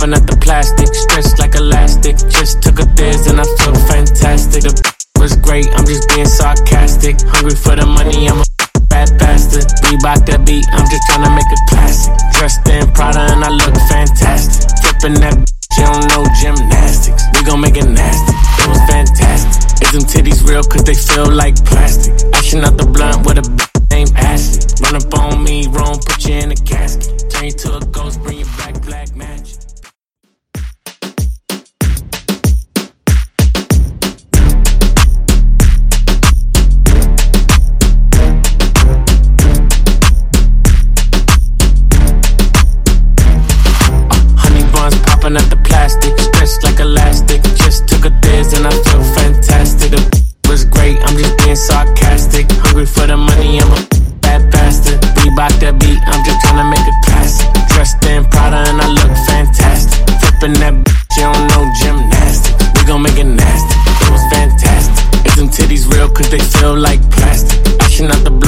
popping at the plastic, stretched like elastic. Just took a Thiz and I feel fantastic. The was great, I'm just being sarcastic. Hungry for the money, I'm a bad bastard. Reebok that beat, I'm just tryna make a classic. Dressed in Prada and I look fantastic. Flipping that you don't know gymnastics. We gon' make it nasty, it was fantastic. Is them titties real cause they feel like plastic? Ashing out the blunt with a named Ashley. Run up on me, wrong, put you in a casket. Turn you to a ghost, bring you back black magic. At the plastic, stretched like elastic. Just took a Thiz and I feel fantastic. The was great, I'm just being sarcastic. Hungry for the money, I'm a bad bastard. Reebok that beat, I'm just tryna make a classic. Dressed in Prada and I look fantastic. Flipping that you don't know gymnastics. We gon' make it nasty, it was fantastic. Is them titties real cause they feel like plastic? Ashing out the